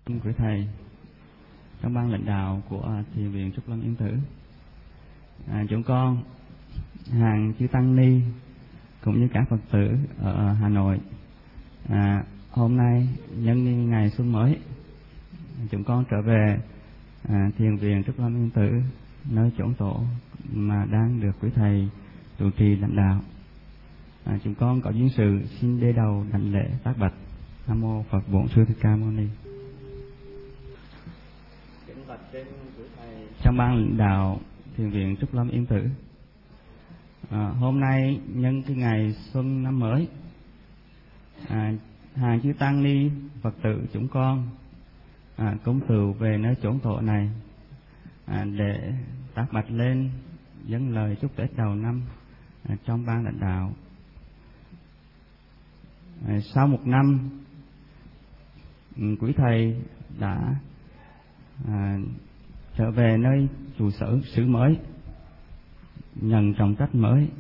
Quý thầy, các ban lãnh đạo của Thiền viện Trúc Lâm Yên Tử, chúng con hàng chư tăng ni cũng như các Phật tử ở Hà Nội, hôm nay nhân ngày xuân mới, chúng con trở về Thiền viện Trúc Lâm Yên Tử, nơi chốn tổ mà đang được quý thầy trụ trì lãnh đạo. Chúng con có duyên sự xin đê đầu đảnh lễ tác bạch. Nam mô Phật Bổn Sư Thích Ca Mâu Ni. Kính bạch trên quý thầy trong ban lãnh đạo Thiền viện Trúc Lâm Yên Tử, hôm nay nhân cái ngày xuân năm mới, hàng chư tăng ni Phật tử chúng con cúng tựu về nơi chốn tổ này để tác bạch lên dâng lời chúc Tết đầu năm trong ban lãnh đạo. Sau một năm, quý thầy đã trở về nơi trụ sở xứ mới, nhận trọng trách mới.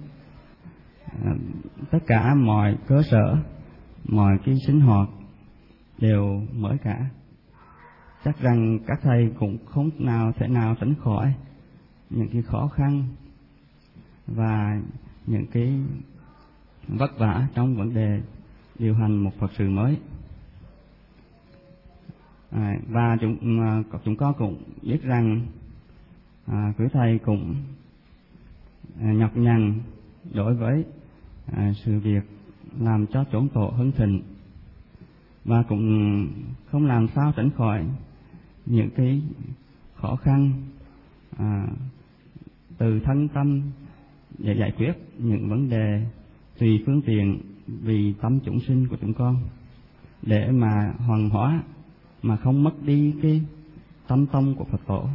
Tất cả mọi cơ sở, mọi cái sinh hoạt đều mới cả. Chắc rằng các thầy cũng không thể nào tránh khỏi những cái khó khăn và những cái vất vả trong vấn đề điều hành một Phật sự mới. Và chúng con cũng biết rằng quý thầy cũng nhọc nhằn đối với sự việc làm cho chốn tổ hưng thịnh, và cũng không làm sao tránh khỏi những cái khó khăn từ thân tâm để giải quyết những vấn đề tùy phương tiện vì tâm chúng sinh của chúng con, để mà hoàn hóa mà không mất đi cái tâm tông của Phật tổ.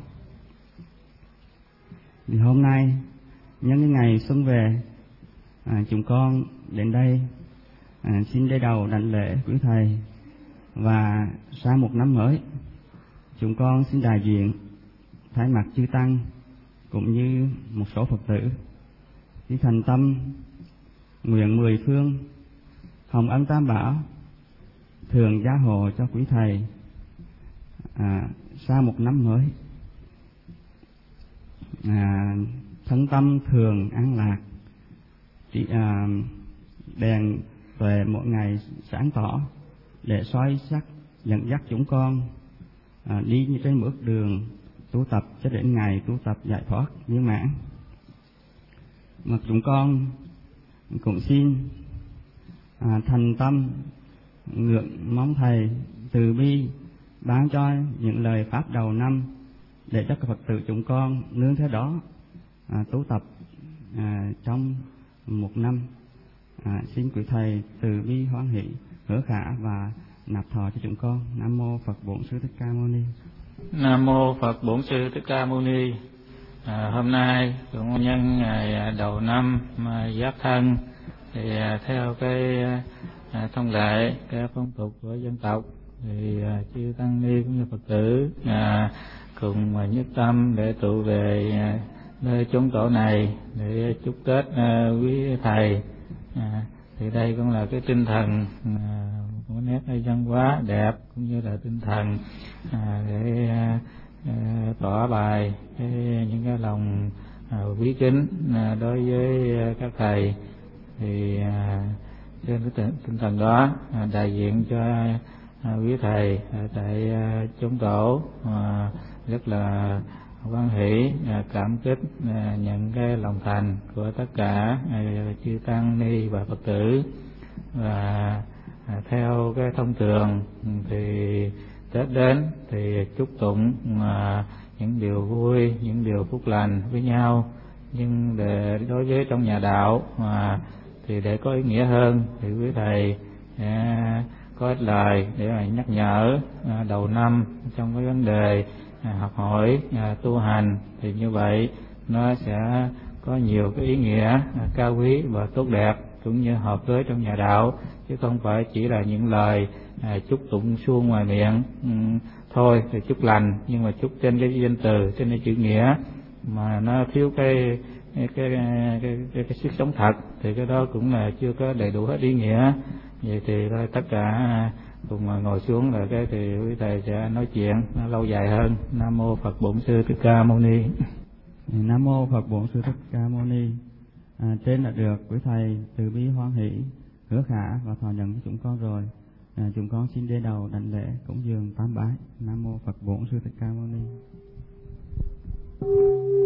Thì hôm nay nhân cái ngày xuân về, chúng con đến đây xin đế đầu đảnh lễ quý thầy, và sang một năm mới, chúng con xin đại diện thay mặt chư tăng cũng như một số Phật tử đi thành tâm nguyện 10 phương hồng ân tam bảo thường gia hộ cho quý thầy sau một năm mới, thân tâm thường an lạc, đèn tuệ mỗi ngày sáng tỏ để soi sắc dẫn dắt chúng con đi như trên bước đường tu tập cho đến ngày tu tập giải thoát viên mãn. Mà chúng con cũng xin thành tâm ngưỡng mong thầy từ bi ban cho những lời pháp đầu năm, để cho các Phật tử chúng con nương theo đó tu tập trong một năm. Xin quý thầy từ bi hoan hỷ hứa khả và nạp thọ cho chúng con. Nam mô Phật Bổn Sư Thích Ca Mâu Ni. Nam mô Phật Bổn Sư Thích Ca Mâu Ni. Hôm nay cũng nhân ngày đầu năm Giáp Thân, thì theo cái thông lệ, cái phong tục của dân tộc, thì chư tăng ni cũng như Phật tử cùng nhất tâm để tụ về nơi chốn tổ này để chúc Tết quý thầy. Thì đây cũng là cái tinh thần của nét văn hóa đẹp, cũng như là tinh thần để tỏ bài những cái lòng quý kính đối với các thầy. Thì trên cái tinh thần đó, đại diện cho quý thầy tại chốn tổ rất là hoan hỷ, cảm kích nhận cái lòng thành của tất cả chư tăng ni và Phật tử. Và theo cái thông thường thì Tết đến thì chúc tụng những điều vui, những điều phúc lành với nhau, nhưng đối với trong nhà đạo thì để có ý nghĩa hơn, thì quý thầy có ít lời để mà nhắc nhở đầu năm trong cái vấn đề học hỏi tu hành. Thì như vậy nó sẽ có nhiều cái ý nghĩa cao quý và tốt đẹp, cũng như hợp với trong nhà đạo, chứ không phải chỉ là những lời chúc tụng suông ngoài miệng thôi, thì chúc lành nhưng mà chúc trên cái danh từ, trên cái chữ nghĩa, mà nó thiếu cái sức sống thật, thì cái đó cũng là chưa có đầy đủ hết ý nghĩa. Vậy thì tất cả cùng ngồi xuống rồi cái thì quý thầy sẽ nói chuyện nó lâu dài hơn. Nam mô Phật Bổn Sư Thích Ca Mâu Ni. Nam mô Phật Bổn Sư Thích Ca Mâu Ni. Trên đã được quý thầy từ bi hoan hỷ hứa khả và thọ nhận với chúng con rồi. Chúng con xin đế đầu đảnh lễ cúng dường tam bái. Nam mô Phật Bổn Sư Thích Ca Mâu Ni.